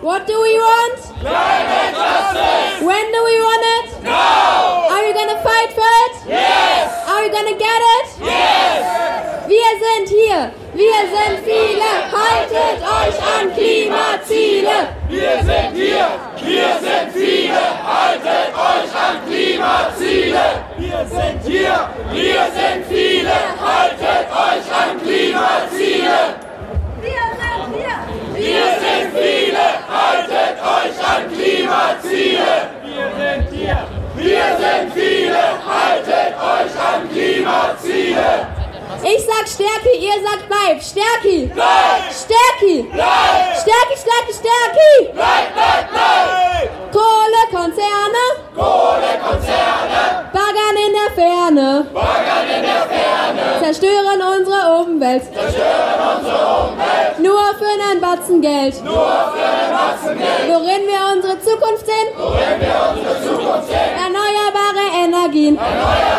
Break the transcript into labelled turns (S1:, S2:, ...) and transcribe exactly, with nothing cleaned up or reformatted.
S1: What do we want?
S2: Climate justice!
S1: When do we want it?
S2: Now!
S1: Are we gonna fight for it?
S2: Yes!
S1: Are we gonna get it?
S2: Yes!
S1: Wir sind hier, wir sind viele, haltet euch an Klimaziele.
S2: Wir sind hier, wir sind viele, haltet euch an Klimaziele. Wir sind hier, wir sind viele, haltet euch an Klimaziele.
S1: Wir sind hier,
S2: Wir sind viele, haltet euch an Klimaziele. Wir sind hier, wir sind viele, haltet euch an Klimaziele.
S1: Ich sag Stärke, ihr sagt Bleib. Stärki.
S2: Bleib!
S1: Stärki.
S2: Bleib!
S1: Stärki, Stärki, Stärki.
S2: Bleib, bleib, bleib!
S1: Kohlekonzerne.
S2: Kohlekonzerne,
S1: Baggern in der Ferne.
S2: baggern in der Ferne,
S1: Zerstören unsere Umwelt.
S2: zerstören unsere Umwelt,
S1: Nur für einen Batzen Geld.
S2: nur für ein Batzen Geld.
S1: Worin wir unsere Zukunft sehen?
S2: Worin wir unsere Zukunft sehen,
S1: Erneuerbare Energien.
S2: erneuerbare